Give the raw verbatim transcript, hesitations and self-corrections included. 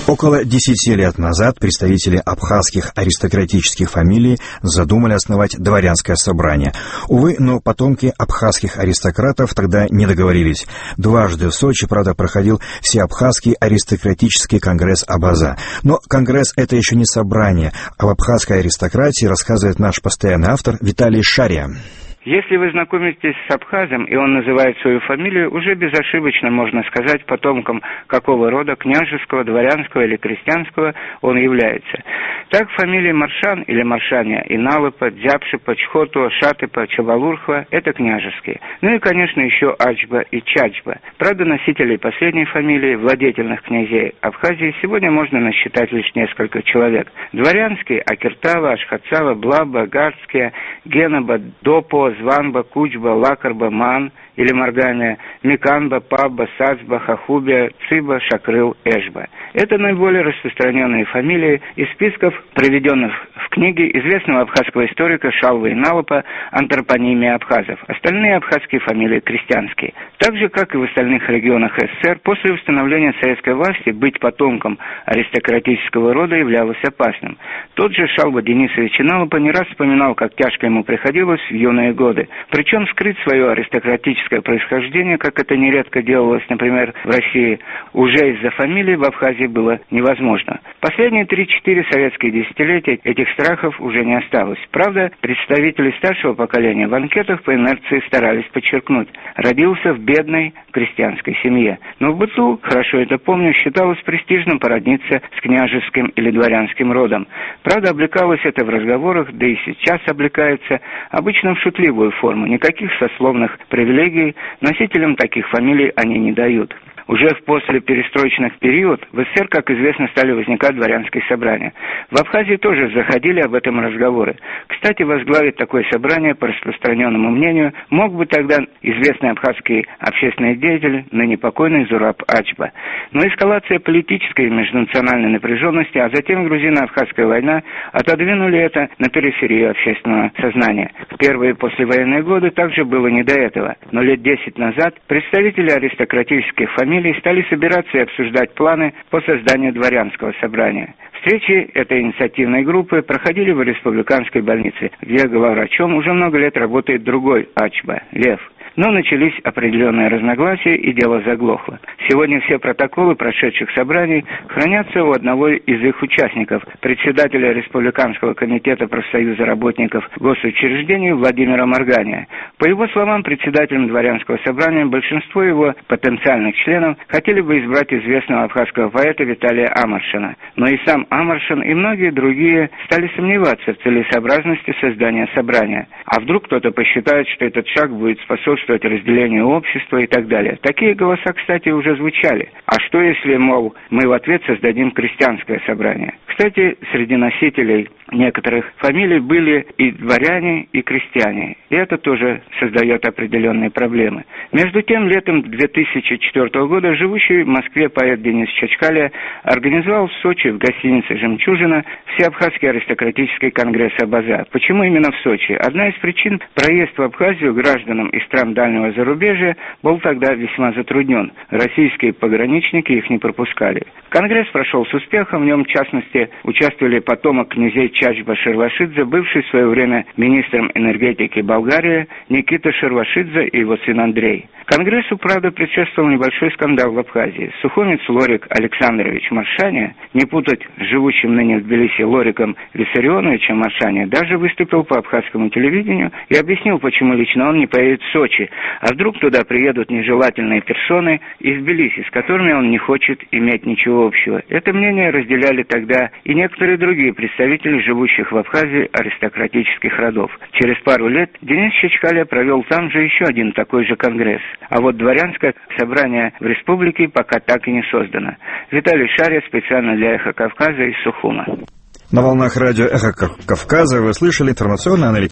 Около десяти лет назад представители абхазских аристократических фамилий задумали основать дворянское собрание. Увы, но потомки абхазских аристократов тогда не договорились. Дважды в Сочи, правда, проходил Всеабхазский аристократический конгресс Абаза. Но конгресс — это еще не собрание. Об абхазской аристократии рассказывает наш постоянный автор Виталий Шария. Если вы знакомитесь с абхазом, и он называет свою фамилию, уже безошибочно можно сказать, потомком какого рода, княжеского, дворянского или крестьянского, он является. Так фамилии Маршан или Маршаня, Иналыпа, Дзяпшипа, Чхотуа, Шатыпа, Чабалурхва – это княжеские. Ну и, конечно, еще Ачба и Чачба. Правда, носителей последней фамилии, владетельных князей Абхазии, сегодня можно насчитать лишь несколько человек. Дворянские – Акиртава, Ашхатсава, Блаба, Гардские, Генаба, Допо, Званба, Кучба, Лакарба, Ман или Маргамия, Миканба, Пабба, Сацба, Хахубия, Циба, Шакрыл, Эшба. Это наиболее распространенные фамилии из списков, приведенных в книге известного абхазского историка Шалвы Иналыпа «Антропонимия абхазов». Остальные абхазские фамилии крестьянские. Так же, как и в остальных регионах СССР, после установления советской власти быть потомком аристократического рода являлось опасным. Тот же Шалва Денисович Иналыпа не раз вспоминал, как тяжко ему приходилось в юные годы. Причем скрыть свое аристократическое происхождение, как это нередко делалось, например, в России, уже из-за фамилии в Абхазии было невозможно. Последние три-четыре советские десятилетия этих страхов уже не осталось. Правда, представители старшего поколения в анкетах по инерции старались подчеркнуть: родился в бедной крестьянской семье. Но в быту, хорошо это помню, считалось престижным породниться с княжеским или дворянским родом. Правда, облекалось это в разговорах, да и сейчас облекается, обычно в шутливую форму. Никаких сословных привилегий носителям таких фамилий они не дают. Уже в послеперестроечный период в СССР, как известно, стали возникать дворянские собрания. В Абхазии тоже заходили об этом разговоры. Кстати, возглавить такое собрание, по распространенному мнению, мог бы тогда известный абхазский общественный деятель, ныне покойный Зураб Ачба. Но эскалация политической и межнациональной напряженности, а затем грузино-абхазская война отодвинули это на периферию общественного сознания. В первые послевоенные годы также было не до этого. Но лет десять назад представители аристократических фамилий стали собираться и обсуждать планы по созданию дворянского собрания. Встречи этой инициативной группы проходили в республиканской больнице, где главврачом уже много лет работает другой Ачба, Лев. Но начались определенные разногласия, и дело заглохло. Сегодня все протоколы прошедших собраний хранятся у одного из их участников, председателя Республиканского комитета профсоюза работников госучреждений Владимира Маргания. По его словам, председателем дворянского собрания большинство его потенциальных членов хотели бы избрать известного абхазского поэта Виталия Амаршина. Но и сам Амаршин, и многие другие стали сомневаться в целесообразности создания собрания. А вдруг кто-то посчитает, что этот шаг будет способствовать разделению общества и так далее. Такие голоса, кстати, уже звучали. А что если, мол, мы в ответ создадим крестьянское собрание? Кстати, среди носителей некоторых фамилий были и дворяне, и крестьяне. И это тоже создает определенные проблемы. Между тем, летом две тысячи четвёртого года живущий в Москве поэт Денис Чачкалия организовал в Сочи в гостинице «Жемчужина» Всеабхазский аристократический конгресс Абаза. Почему именно в Сочи? Одна из причин – проезд в Абхазию гражданам из стран дальнего зарубежья был тогда весьма затруднен. Российские пограничники их не пропускали. Конгресс прошел с успехом, в нем, в частности, участвовали потомок князей Чачба Шервашидзе, бывший в свое время министром энергетики Болгарии Никита Шервашидзе и его сын Андрей. Конгрессу, правда, предшествовал небольшой скандал в Абхазии. Сухомец Лорик Александрович Маршаня, не путать с живущим ныне в Тбилиси Лориком Виссарионовичем Маршаня, даже выступил по абхазскому телевидению и объяснил, почему лично он не поедет в Сочи, а вдруг туда приедут нежелательные персоны из Тбилиси, с которыми он не хочет иметь ничего общего. Это мнение разделяли тогда и некоторые другие представители живущих в Абхазии аристократических родов. Через пару лет Денис Чачкалия провел там же еще один такой же конгресс. А вот дворянское собрание в республике пока так и не создано. Виталий Шария специально для «Эхо Кавказа» из Сухума. На волнах радио «Эхо Кавказа» вы слышали информационно-аналитический